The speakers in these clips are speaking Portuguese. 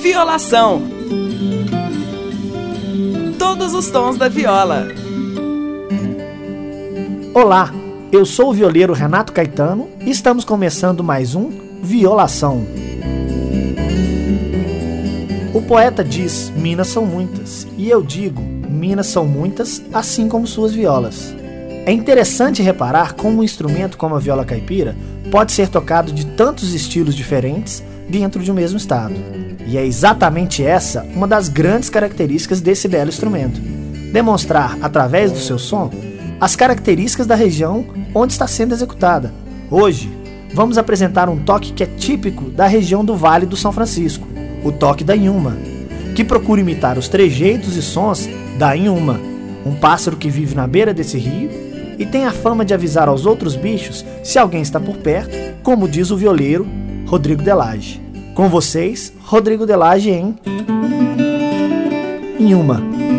Violação. Todos os tons da viola. Olá, eu sou o violeiro Renato Caetano e estamos começando mais um Violação. O poeta diz: Minas são muitas, e eu digo: Minas são muitas, assim como suas violas. É interessante reparar como um instrumento como a viola caipira pode ser tocado de tantos estilos diferentes dentro de um mesmo estado. E é exatamente essa uma das grandes características desse belo instrumento: demonstrar, através do seu som, as características da região onde está sendo executada. Hoje, vamos apresentar um toque que é típico da região do Vale do São Francisco, o toque da inhuma, que procura imitar os trejeitos e sons da inhuma, um pássaro que vive na beira desse rio e tem a fama de avisar aos outros bichos se alguém está por perto, como diz o violeiro Rodrigo Delage. Com vocês, Rodrigo Delage em Inhuma.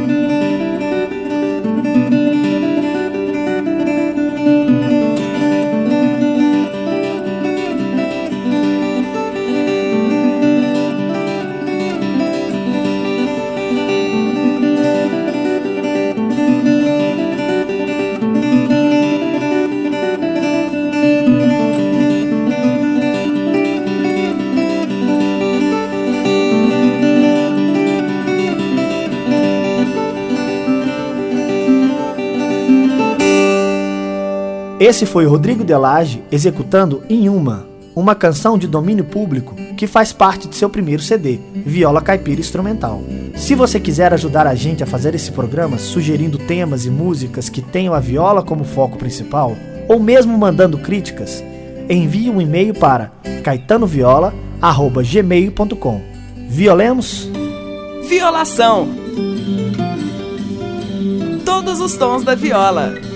Esse foi Rodrigo Delage executando Inhuma, uma canção de domínio público que faz parte de seu primeiro CD, Viola Caipira Instrumental. Se você quiser ajudar a gente a fazer esse programa, sugerindo temas e músicas que tenham a viola como foco principal, ou mesmo mandando críticas, envie um e-mail para caetanoviola@gmail.com. Violemos? Violação. Todos os tons da viola.